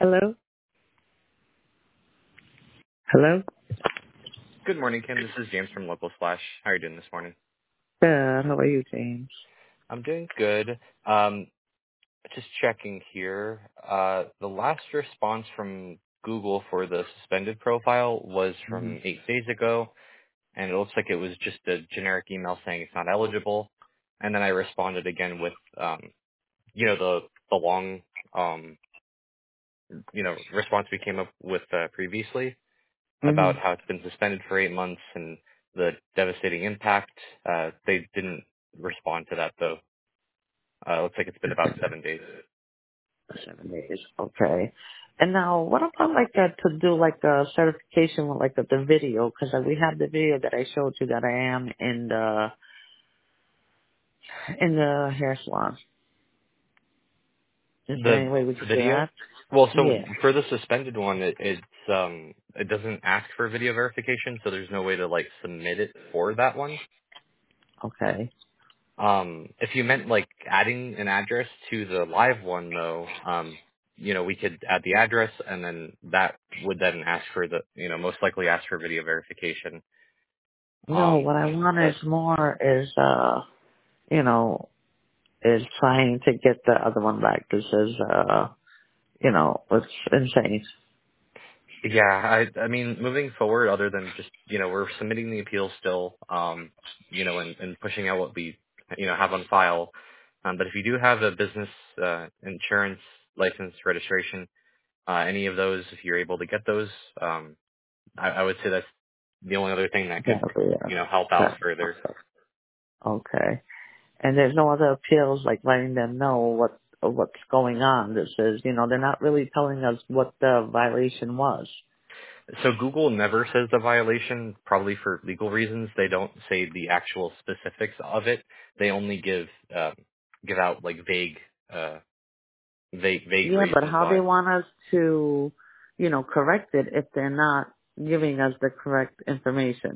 Hello? Hello? Good morning, Kim. This is James from Local Slash. How are you doing this morning? Good. How are you, James? I'm doing good. Just checking here. The last response from Google for the suspended profile was Mm-hmm. from 8 days ago, and it looks like it was just a generic email saying it's not eligible. And then I responded again with, the long, response we came up with previously about Mm-hmm. how it's been suspended for 8 months and the devastating impact. They didn't respond to that though. Looks like it's been about 7 days. 7 days. Okay. And now, what about to do like a certification with the video? Because we have the video that I showed you that I am in the hair salon. Is there The any way we could do video? that? Well, so Yeah. for the suspended one, it doesn't ask for video verification, so there's no way to like submit it for that one. Okay. If you meant like adding an address to the live one though, we could add the address and then that would then ask for most likely ask for video verification. No, what I want But is more you know, is trying to get the other one back. This is, it's insane. yeah, I mean, moving forward, other than just, we're submitting the appeal still, and pushing out what we, have on file. But if you do have a business, insurance, license, registration, any of those, if you're able to get those, I would say that's the only other thing that could, That'll be it. help out Okay. further. Okay. And there's no other appeals like letting them know what's going on. This is, they're not really telling us what the violation was. So Google never says the violation, probably for legal reasons. They don't say the actual specifics of it. They only give out like vague Yeah, but reasons how they why. want us to, correct it if they're not giving us the correct information.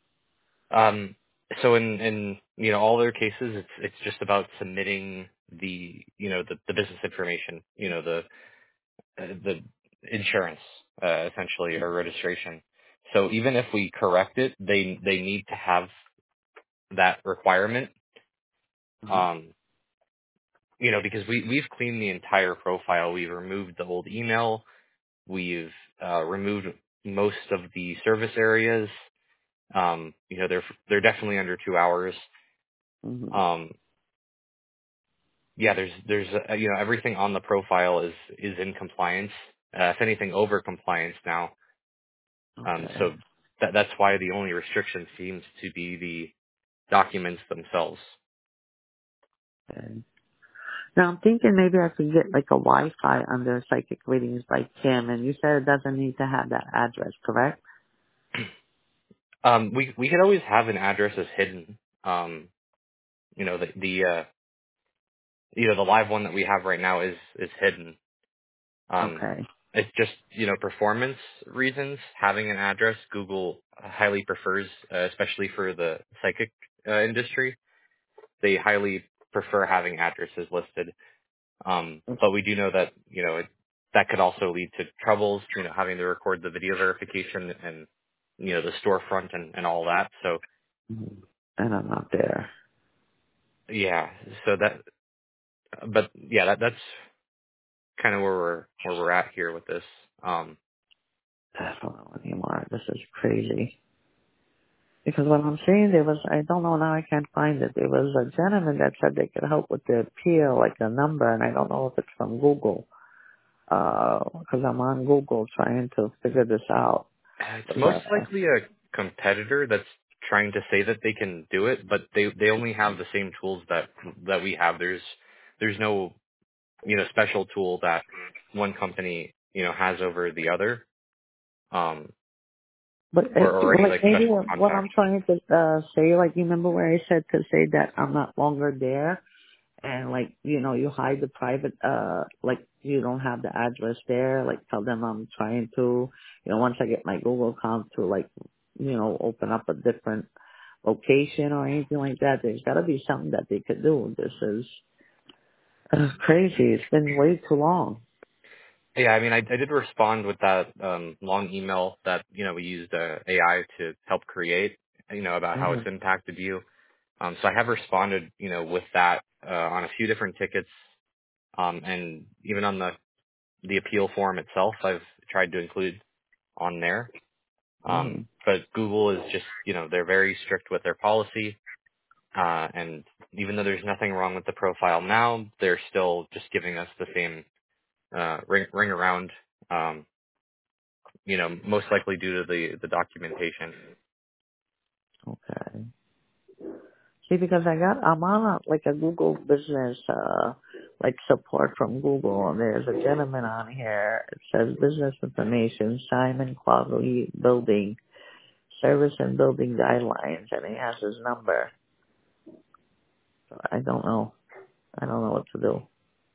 So in all their cases, it's just about submitting the business information, the insurance, essentially, or registration. So even if we correct it, they need to have that requirement. Mhm. Um, because we've cleaned the entire profile. We've removed the old email. We've removed most of the service areas. They're definitely under 2 hours. Mhm. Um, yeah, there's everything on the profile is in compliance. If anything, over compliance now. Okay. So that's why the only restriction seems to be the documents themselves. Okay. Now I'm thinking maybe I could get like a Wi-Fi under Psychic Readings by Kim, and you said it doesn't need to have that address, correct? We could always have an address as hidden. The live one that we have right now is hidden. Um, Okay. it's just performance reasons. Having an address, Google highly prefers, especially for the psychic industry. They highly prefer having addresses listed. But we do know that that could also lead to troubles. Having to record the video verification and the storefront and all that. So Mhm. And I'm not there. yeah, so that. But yeah, that's kind of where we're at here with this. I don't know anymore. This is crazy. Because what I'm saying, I don't know now, I can't find it. There was a gentleman that said they could help with the appeal, like a number, and I don't know if it's from Google. Because I'm on Google trying to figure this out. It's But, most likely a competitor that's trying to say that they can do it, but they only have the same tools that we have. There's no special tool that one company has over the other, or any like like maybe special what contact. I'm trying to say, like you remember where I said to say that I'm not longer there, and like you hide the private like you don't have the address there, like tell them I'm trying to once I get my Google account to like open up a different location or anything like that. There's got to be something that they could do. This is crazy. It's been way too long. Yeah, I mean, I did respond with that long email that we used AI to help create, about how it's Mhm. impacted you. So I have responded, with that on a few different tickets, and even on the appeal form itself, I've tried to include on there. Mhm. But Google is just, they're very strict with their policy, and even though there's nothing wrong with the profile now, they're still just giving us the same ring around. Um, most likely due to the documentation. Okay. See, because I'm on like a Google business, like support from Google, and there's a gentleman on here. It says business information, Simon Quality Building, Service and Building Guidelines, and he has his number. So I don't know. I don't know what to do.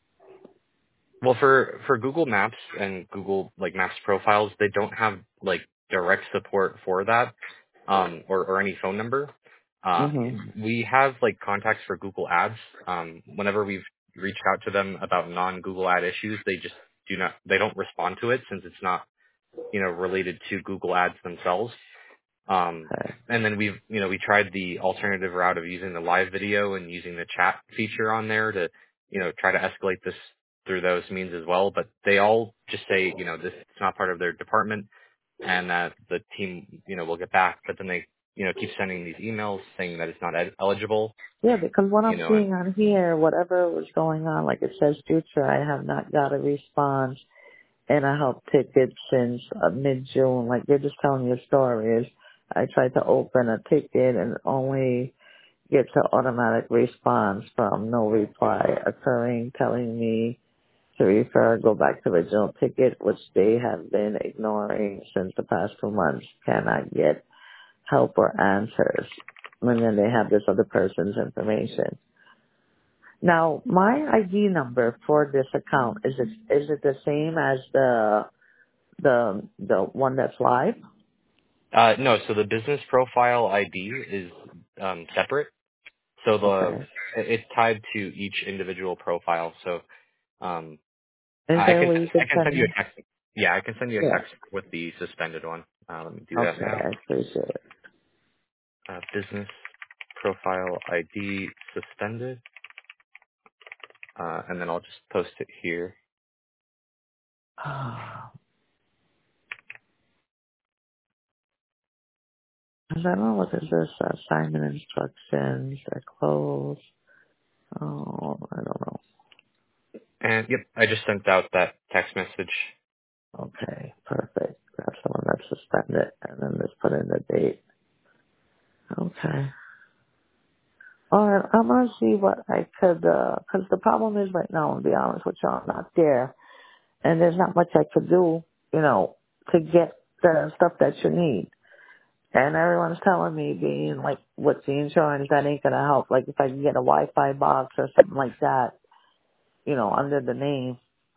Well, for Google Maps and Google like Maps profiles, they don't have like direct support for that, or any phone number. Mhm. We have like contacts for Google Ads. Whenever we've reached out to them about non-Google ad issues, they just they don't respond to it since it's not, related to Google Ads themselves. Okay. And then we tried the alternative route of using the live video and using the chat feature on there to, try to escalate this through those means as well. But they all just say, this it's not part of their department and that the team, will get back. But then they, keep sending these emails saying that it's not eligible, Yeah, because what I'm and seeing on here, whatever was going on, like it says future, I have not got a response and I help ticket since mid-June. Like they're just telling you stories. I tried to open a ticket and only get an automatic response from no reply occurring, telling me to refer, go back to original ticket, which they have been ignoring since the past 2 months. Cannot get help or answers. And then they have this other person's information. Now, my ID number for this account, is it the same as the one that's live? no. So the business profile ID is separate. So Okay. it's tied to each individual profile. So um, Is I there a can way you can I can send send you me? a text. Yeah, I can send you a Yeah. text with the suspended one. Let me do that Okay, now. I appreciate it. Business profile ID suspended, and then I'll just post it here. I don't know what is this, assignment instructions, they're closed. Oh, I don't know. And yep, I just sent out that text message. Okay, perfect. That's the one that's suspended, and then just put in the date. Okay. Alright, I'm gonna see what I could, cause the problem is right now, to be honest with you, I'm not there, and there's not much I could do, to get the stuff that you need. And everyone's telling me being like, with the insurance, that ain't gonna help. Like if I can get a Wi-Fi box or something like that, under the name.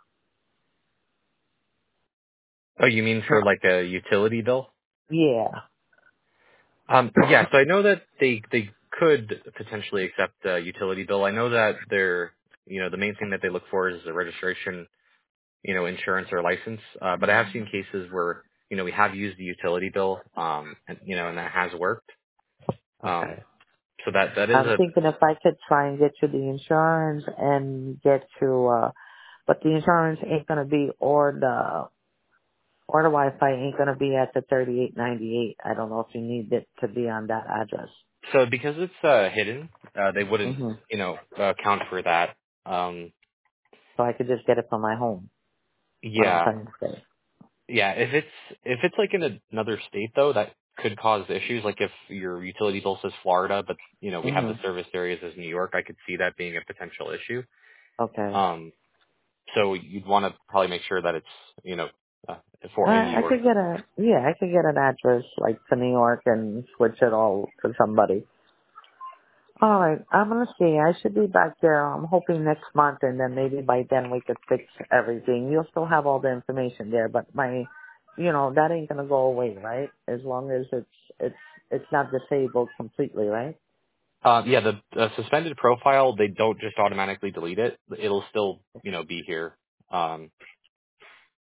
Oh, you mean for like a utility bill? Yeah. Yeah, so I know that they could potentially accept a utility bill. I know that they're, the main thing that they look for is a registration, insurance or license. But I have seen cases where, we have used the utility bill, and that has worked. Um, Okay. so that is I'm a, thinking if I could try and get you the insurance and get you, but the insurance ain't gonna be, or the Wi-Fi ain't gonna be at the 3898. I don't know if you need it to be on that address. so because it's hidden, they wouldn't, hmm account for that. Um, So I could just get it from my home. What I'm yeah, trying to say. yeah. If it's like in another state though, that could cause issues. Like if your utility bill says Florida, but we have hmm the service areas as New York, I could see that being a potential issue. Okay. Um, so you'd want to probably make sure that it's, uh, for in New I York. could I could get an address like to New York and switch it all to somebody. All right, I'm gonna see. I should be back there. I'm hoping next month, and then maybe by then we could fix everything. You'll still have all the information there, but that ain't gonna go away, right? As long as it's not disabled completely, right? Yeah, the suspended profile, they don't just automatically delete it. It'll still, be here. Um,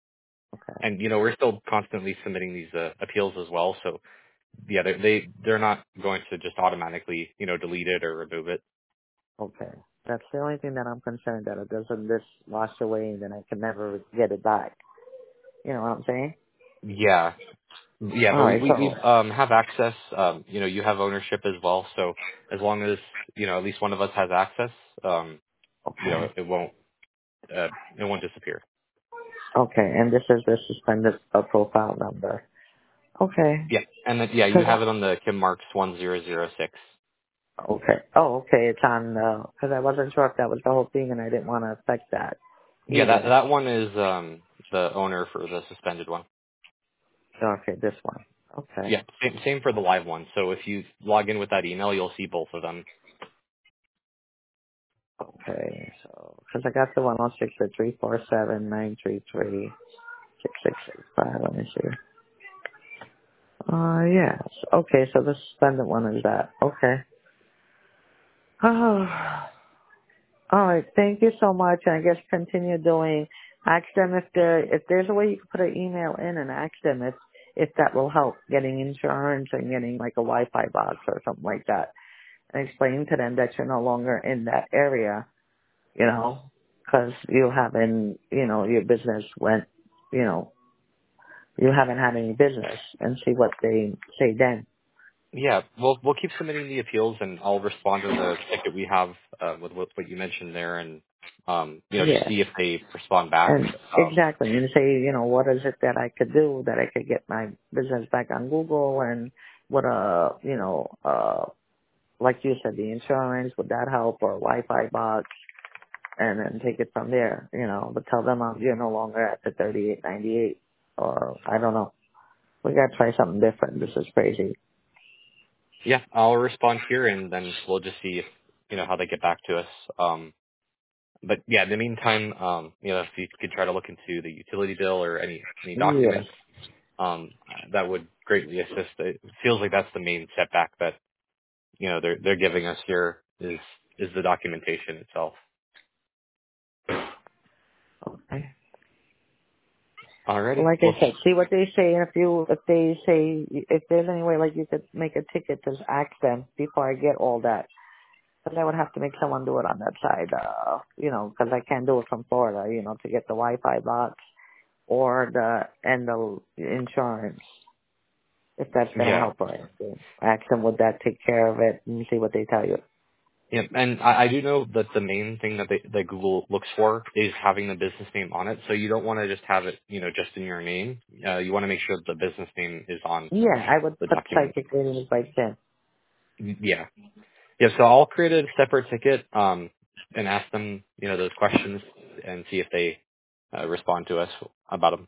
Okay. And we're still constantly submitting these appeals as well. So yeah, they're not going to just automatically delete it or remove it. Okay. That's the only thing that I'm concerned that it doesn't just wash away and then I can never get it back. You know what I'm saying? Yeah, yeah, All but we right. we, we So have access. You have ownership as well. So as long as at least one of us has access, okay. it won't disappear. Okay. And this is the suspended profile number. Okay. Yeah, and then, yeah, you Cause have it on the Kim Marks 1006. okay. Oh, okay. It's on because I wasn't sure if that was the whole thing, and I didn't want to affect that Yeah, that either. that one is the owner for the suspended one. Okay, this one. Okay. Yeah, same for the live one. So if you log in with that email, you'll see both of them. Okay. So because I got the 106 at 347-933-6665. Let me see. Yes. Okay. So the suspended one is that. Okay. Oh. All right. Thank you so much. And I guess continue doing. Ask them if there's a way you can put an email in and ask them if that will help getting insurance and getting like a Wi-Fi box or something like that. And explain to them that you're no longer in that area, because you haven't, your business went, you know, you haven't had any business and see what they say then. Yeah, we'll keep submitting the appeals, and I'll respond to the ticket we have with what you mentioned there, and just Yeah. see if they respond back. And exactly, and say, what is it that I could do that I could get my business back on Google and what like you said, the insurance, would that help or a Wi-Fi box and then take it from there, but tell them you're no longer at the 3898 or I don't know. We gotta try something different. This is crazy. Yeah, I'll respond here, and then we'll just see if how they get back to us. But yeah, in the meantime, if you could try to look into the utility bill or any Yes. documents, that would greatly assist. It feels like that's the main setback that they're giving us here is the documentation itself. Okay. Alrighty. Like Well, I said, see what they say, and if they say if there's any way like you could make a ticket, just ask them before I get all that. Because I would have to make someone do it on that side, because I can't do it from Florida, to get the Wi-Fi box or the insurance, if that's going to yeah. help or anything. Ask them, would that take care of it, and see what they tell you. Yeah, and I do know that the main thing that Google looks for is having the business name on it. So you don't want to just have it, just in your name. You want to make sure that the business name is on Yeah, I would the put document. psychic readings by Tim. Yeah. Yeah, so I'll create a separate ticket, and ask them, those questions and see if they respond to us about them.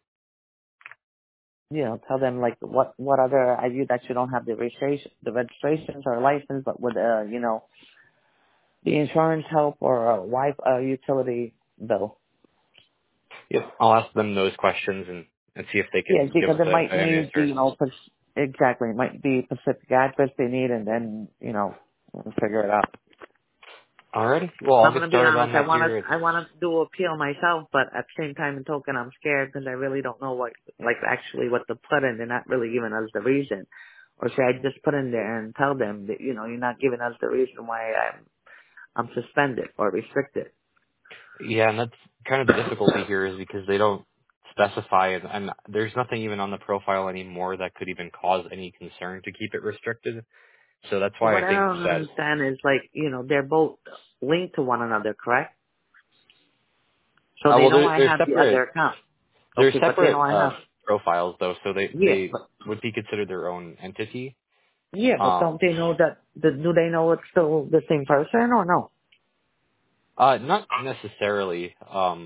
Tell them like what other I view that you don't have the registrations or license, but would the insurance help or a utility bill. Yep, I'll ask them those questions and see if they Yeah, can give because us it might an need, answers. exactly, it might be Pacific address they need, and then, we'll figure it out. Alrighty, well, I'll I'm get gonna be started on honest. that here. I wanna do appeal myself, but at the same time, in token, I'm scared because I really don't know actually what to put in. They're not really giving us the reason, or should I just put in there and tell them that you're not giving us the reason why I'm suspended or restricted. Yeah, and that's kind of the difficulty here is because they don't specify, and there's nothing even on the profile anymore that could even cause any concern to keep it restricted. So that's But why what I I think don't that, understand is they're both linked to one another, correct? So they well, know they're, I they're have the separate, other account. they're Okay, but they know separate, I have. profiles though, so Yeah, they would be considered their own entity. but don't they know that? Do they know it's still the same person or no? Not necessarily.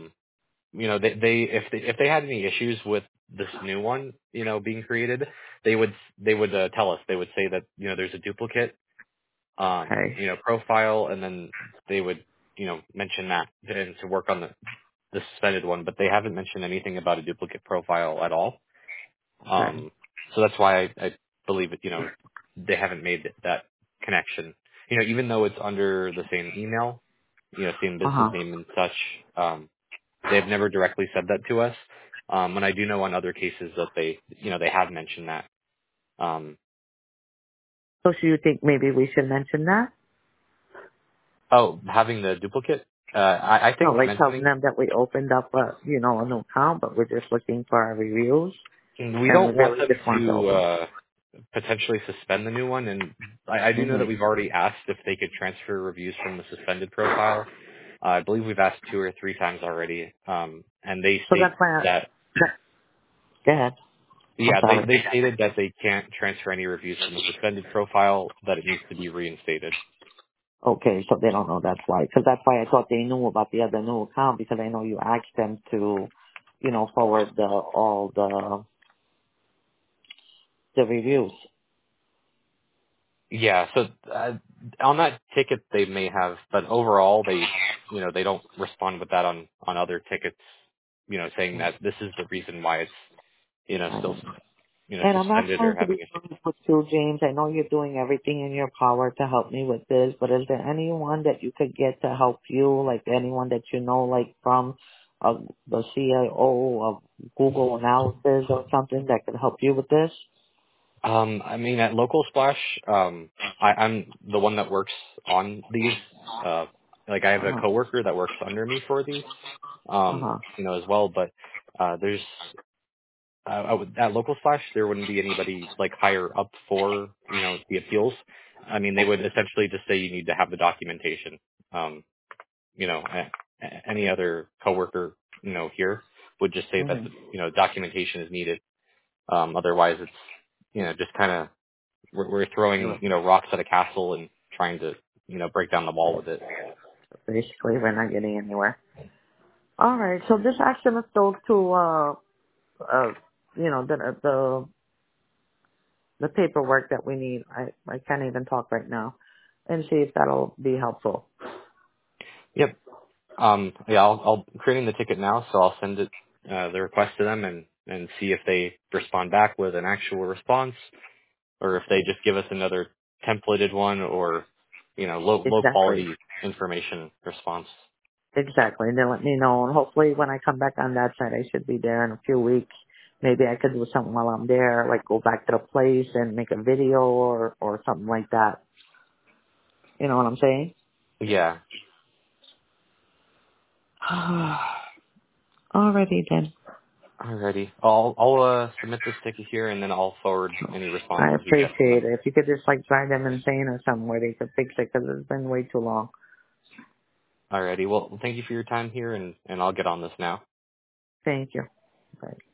If they had any issues with this new one, being created, they would tell us. They would say that there's a duplicate Okay, profile, and then they would mention that and to work on the suspended one. But they haven't mentioned anything about a duplicate profile at all. okay, So that's why I believe it. They haven't made that connection. Even though it's under the same email, same uh business huh, name and such. They've never directly said that to us. And I do know on other cases that they have mentioned that. Um, So do you think maybe we should mention that? oh, having the duplicate, I No, think like telling mentioning them that we opened up a new account, but we're just looking for our reviews we and we don't want really them just want to to open. potentially suspend the new one. And I do know that Mm-hmm. we've already asked if they could transfer reviews from the suspended profile. I believe we've asked 2 or 3 times already, and they So state that's why that go ahead. I'm yeah, sorry. they stated that they can't transfer any reviews from a suspended profile, that it needs to be reinstated. Okay, so they don't know that's why. Because that's why I thought they knew about the other new account because I know you asked them to, forward all the reviews. Yeah, so on that ticket they may have, but overall they don't respond with that on other tickets, saying that this is the reason why it's, still, And I'm not suspended or trying to having be funny with you, James. I know you're doing everything in your power to help me with this, but is there anyone that you could get to help you, like anyone that you know, like from the CIO of Google Analysis or something that could help you with this? I mean, at Local Splash, I'm the one that works on these. Uh, like I have a Uh-huh. coworker that works under me for these, Uh-huh. as well. But there's at Local Splash, there wouldn't be anybody like higher up for the appeals. I mean, they would essentially just say you need to have the documentation. Um, any other coworker here would just say that hmm documentation is needed. Otherwise, it's just kind of we're throwing rocks at a castle and trying to break down the wall with it. Basically, we're not getting anywhere. All right. So this action is still to, the paperwork that we need. I can't even talk right now, and see if that'll be helpful. Yep. Yeah, I'll creating the ticket now, so I'll send it the request to them and see if they respond back with an actual response, or if they just give us another templated one, or low Exactly. quality information response. Exactly. And then let me know. And hopefully when I come back on that side, I should be there in a few weeks. Maybe I could do something while I'm there, like go back to the place and make a video or something like that. You know what I'm saying? Yeah. Alrighty then. Alrighty. I'll submit this ticket here, and then I'll forward any I responses we get from appreciate them. it. If you could just like drive them insane or something where they could fix it because it's been way too long. Alrighty. Well, thank you for your time here, and I'll get on this now. Thank you. Bye.